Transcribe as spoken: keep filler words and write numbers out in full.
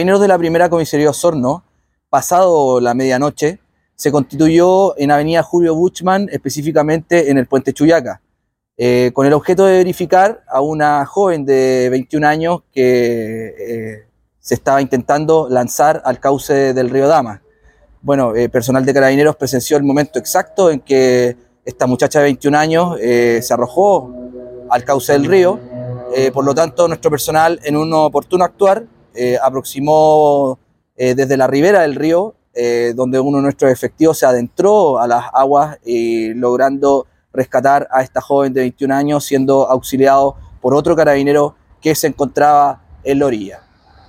Carabineros de la primera comisaría de Osorno, pasado la medianoche, se constituyó en Avenida Julio Buchmann, específicamente en el Puente Chuyaca, eh, con el objeto de verificar a una joven de veintiún años que eh, se estaba intentando lanzar al cauce del río Dama. Bueno, eh, personal de Carabineros presenció el momento exacto en que esta muchacha de veintiún años eh, se arrojó al cauce del río, eh, por lo tanto nuestro personal en un oportuno actuar eh, aproximó eh, desde la ribera del río, eh, donde uno de nuestros efectivos se adentró a las aguas y logrando rescatar a esta joven de veintiún años, siendo auxiliado por otro carabinero que se encontraba en la orilla.